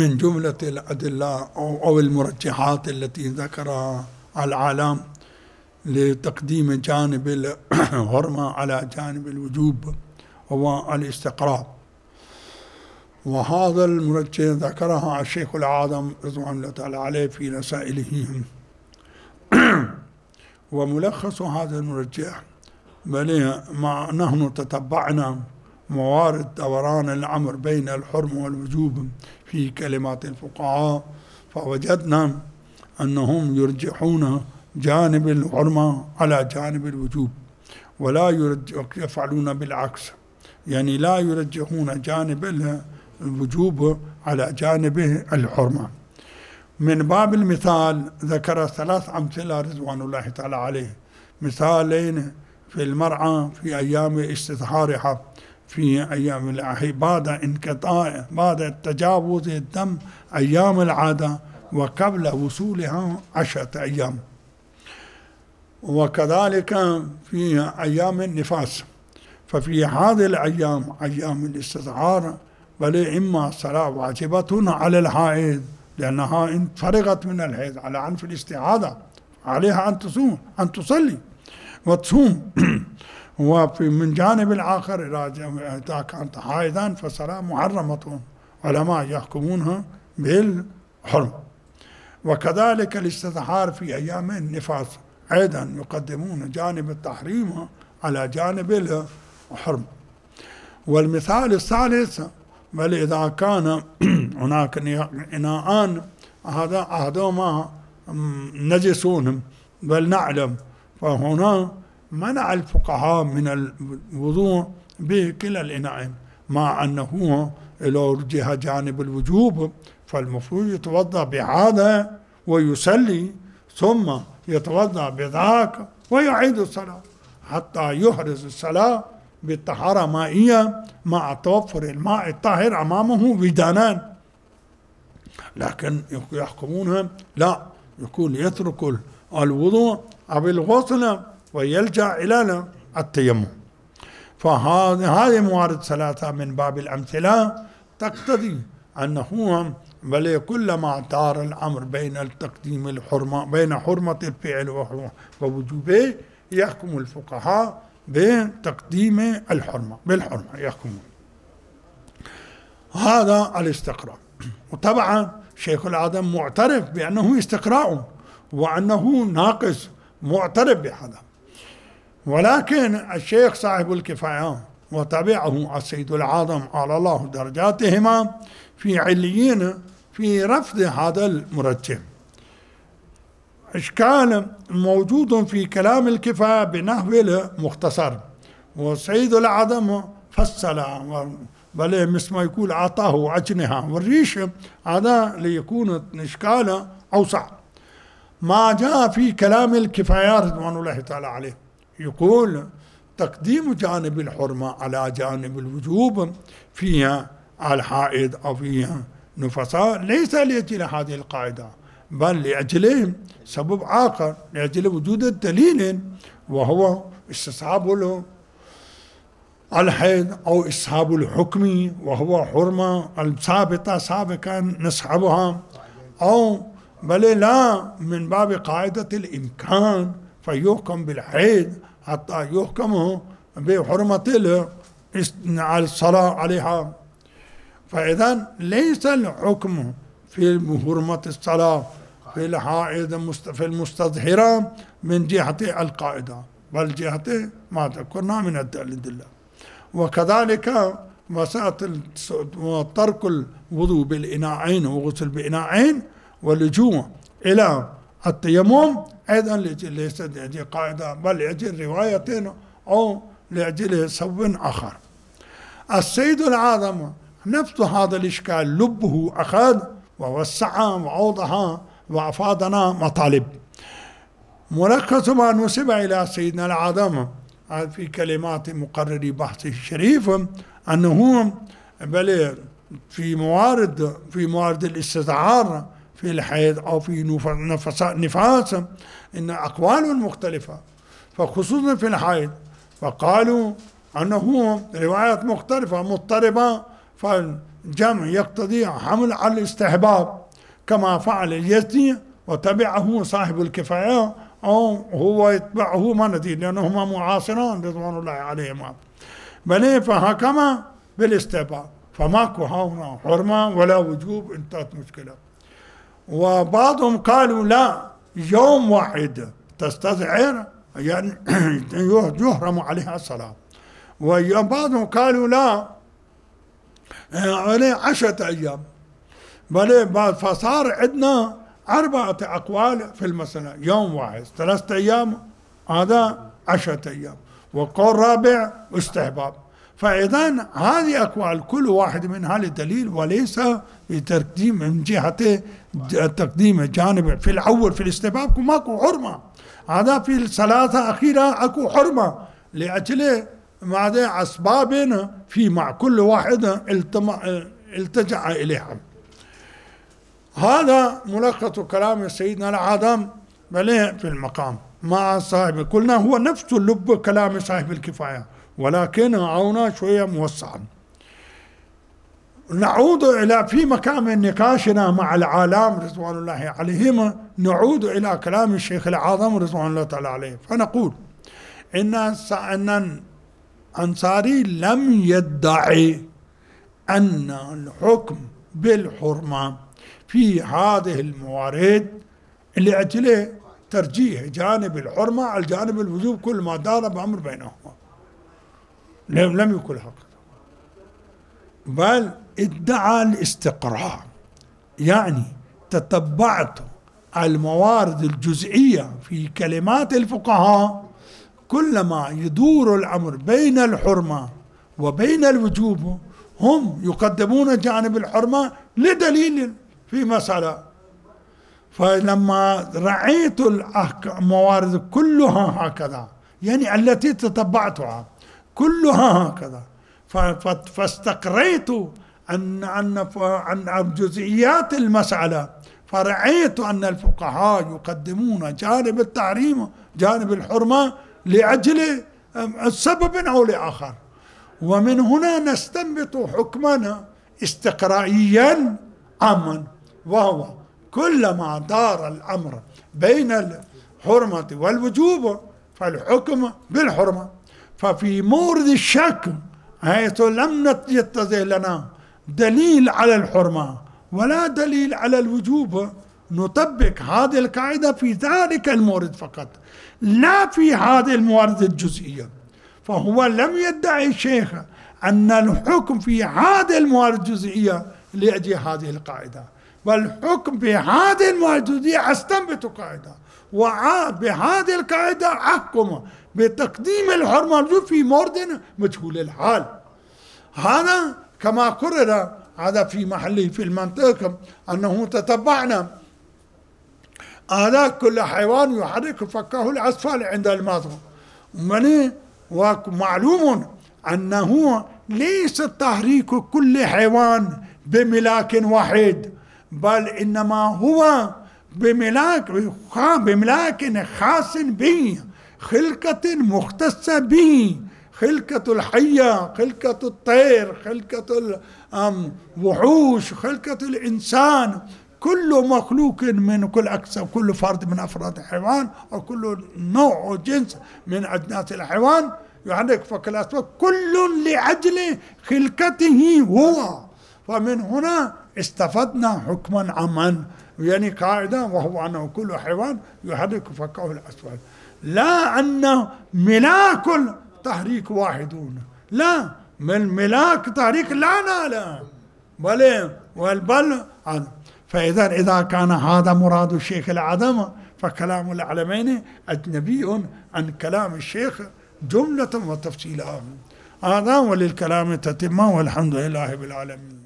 من جملة الأدلة أو المرجحات التي ذكرها العالم لتقديم جانب الحرمة على جانب الوجوب هو الاستقراء. وهذا المرجح ذكرها الشيخ الأعظم رضوان الله تعالى عليه في رسائله. وملخص هذا المرجح، بل نحن تتبعنا موارد دوران الأمر بين الحرم والوجوب في كلمات الفقهاء، فوجدنا أنهم يرجحون جانب الحرمة على جانب الوجوب، ولا يفعلون بالعكس، يعني لا يرجحون جانب الوجوب على جانب الحرمة. من باب المثال ذكر 3 أمثلة رضوان الله تعالى عليه، مثالين في المرأة في أيام استظهارها في أيام العهد بعد انقطاع بعد تجاوز الدم أيام العادة وقبل وصولها 10 أيام، وكذلك في أيام النفاس. ففي هذه الأيام أيام الاستظهار بل إما صلاة واجبة على الحائض لأنها إن فرغت من الحيض على عنف الاستعاذة عليها أن تصلي وتصوم. وفي من جانب الآخر إذا كانت حائضا فصلاة محرمة، علماء يحكمونها بالحرم. وكذلك الاستظهار في أيام النفاس أيضا يقدمون جانب التحريم على جانب الحرم. والمثال الثالث، بل إذا كان هناك إناءان هذا أحدهما نجسون بل نعلم، فهنا منع الفقهاء من الوضوء بكلا الإناءين، مع أنه لو رجح جانب الوجوب فالمفروض يتوضأ بهذا ويصلي ثم يتوضأ بذاك ويعيد الصلاة حتى يحرز الصلاة بالطهارة مائية مع توفر الماء الطاهر أمامه وجدانان. لكن يحكمونها لا، يقول يترك الوضوء أو الغسل ويلجأ إلى التيمم. فهذه موارد 3 من باب الأمثلة تقتضي أنه بل كلما دار الأمر بين التقديم الحرمة بين حرمة الفعل ووجوبه يحكم الفقهاء بتقديم الحرمة بالحرمة يحكمون. هذا الاستقراء. وطبعا شيخ العدم معترف بأنه استقراء وأنه ناقص، معترف بهذا. ولكن الشيخ صاحب الكفاية وتبعه السيد العظم على الله درجاتهما في عليين في رفض هذا المرجح. إشكال موجود في كلام الكفاية بنحو المختصر، والسيد العظم فصل بل مثل ما يقول أعطاه أجنحة والريش، هذا ليكون الإشكال أوسع. ما جاء في كلام الكفاية رضوان الله تعالى عليه يقول تقديم جانب الحرمة على جانب الوجوب فيها الحائض أو فيها نفساء ليس لأجل هذه القاعدة، بل لأجل سبب آخر، لأجل وجود الدليل وهو استصحاب الحيض أو استصحاب الحكم وهو حرمة الثابتة سابقا نسحبها، أو بل لا من باب قاعدة الإمكان فيحكم بالحيض حتى يحكم بحرمة الصلاة عليها. فإذا ليس الحكم في حرمة الصلاة في الحائض في المستظهرة من جهة القاعدة بل جهة ما ذكرنا من الأدلة. وكذلك مسألة ترك الوضوء بالإناءين وغسل بإناءين واللجوء إلى التيمم أيضا ليس لأجل قاعدة بل لأجل رواية أو لأجل سبب آخر. السيد العظم نفس هذا الإشكال لبه أخذ ووسع وأوضح وأفادنا مطالب. ملخص ما نسب إلى سيدنا العظم في كلمات مقرر بحثه الشريف أنه بل في موارد الاستظهار في الحيض أو في نفاس إن أقوال مختلفة، فخصوصا في الحيض فقالوا أنه روايات مختلفة مضطربة جمع يقتضي حمل على الاستحباب كما فعل اليزدي وتبعه صاحب الكفاية، أو هو يتبعه ما ندري لأنهما معاصران رضوان الله عليهما، بل فحكم بالاستحباب فماكو هنا حرمة ولا وجوب، انتهت مشكلة. وبعضهم قالوا لا، يوم واحد تستدعر يعني يحرم عليها الصلاة، وبعضهم قالوا لا عليه 10 أيام، بل فصار عندنا 4 أقوال في المسألة، يوم واحد 3 أيام هذا 10 أيام، وقول رابع استحباب. فإذا هذه أقوال كل واحد منها لدليل، وليس بتقديم من جهة تقديم جانب في الأول في الاستحباب ماكو حرمة، هذا في الثلاثة أخيرة أكو حرمة لأجل مع أسباب في مع كل واحد التجأ إليها. هذا ملخص كلام سيدنا العظم بل في المقام مع صاحب، قلنا هو نفس اللب كلام صاحب الكفاية، ولكن عونا شوية موسعا. نعود إلى في مكان نقاشنا مع العالم رضوان الله عليهم، نعود إلى كلام الشيخ العظم رضوان الله تعالى عليه، فنقول إن الأنصاري لم يدعي أن الحكم بالحرمة في هذه الموارد لأجل ترجيح جانب الحرمة على جانب الوجوب كل ما دار بأمر بينهما، لم يكن هكذا، بل ادعى الاستقراء، يعني تتبعت الموارد الجزئية في كلمات الفقهاء، كلما يدور الأمر بين الحرمة وبين الوجوب هم يقدمون جانب الحرمة لدليل في مسألة، فلما رأيت الموارد كلها هكذا، يعني التي تتبعتها كلها هكذا، فاستقريت عن جزئيات المسألة، فرأيت أن الفقهاء يقدمون جانب التحريم جانب الحرمة لأجل سبب أو لآخر، ومن هنا نستنبط حكما استقرائيا عاما، وهو كلما دار الأمر بين الحرمة والوجوب فالحكم بالحرمة. ففي مورد الشك حيث لم يتضح لنا دليل على الحرمة ولا دليل على الوجوب، نطبق هذه القاعدة في ذلك المورد فقط، لا في هذه الموارد الجزئية. فهو لم يدعي الشيخ أن الحكم في هذه الموارد الجزئية لأجل هذه القاعدة، بل الحكم في هذه الموارد الجزئية أستنبط قاعدة، وبهذه القاعدة أحكم بتقديم الحرمة في مورد مجهول الحال. هذا كما قرر هذا في محله في المنطق أنه تتبعنا هذا كل حيوان يحرك فكه الأسفل عند المضغ، ومعلوم أنه ليس تحريك كل حيوان بملاك واحد، بل إنما هو بملاك خاص به، خلقة مختصة به، خلقة الحية، خلقة الطير، خلقة الوحوش، خلقة الإنسان، كل مخلوق من كل فرد من أفراد الحيوان، أو كل نوع وجنس من أجناس الحيوان يحرك فك الأسفل، كل لأجل خلقته هو. فمن هنا استفدنا حكما عاما، يعني قاعدة، وهو أنه كل حيوان يحرك فكه الأسفل، لا أن ملاك تحريك واحدون، لا، من ملاك تحريك لا بل فإذا إذا كان هذا مراد الشيخ العظم فكلام العلمين أجنبي عن كلام الشيخ جملة وتفصيلا. هذا وللكلام تتمة، والحمد لله بالعالمين.